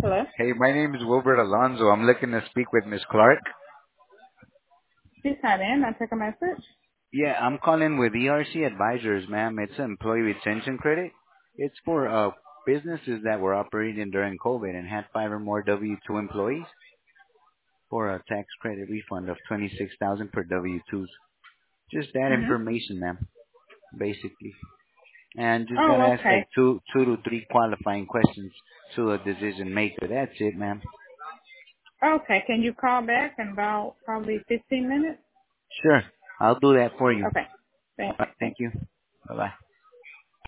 Hello? Hey, my name is Wilbert Alonso. I'm looking to speak with Miss Clark. She's not in. I took a message. Yeah, I'm calling with ERC Advisors, ma'am. It's an employee retention credit. It's for businesses that were operating during COVID and had 5 or more W-2 employees for a tax credit refund of 26,000 per W-2s. Just that Mm-hmm. information, ma'am, basically. And just gotta Oh, ask okay. like two to three qualifying questions to a decision maker. That's it, ma'am. Okay. Can you call back in about probably 15 minutes? Sure, I'll do that for you. Okay. Thanks. Thank Thanks. you. Bye bye.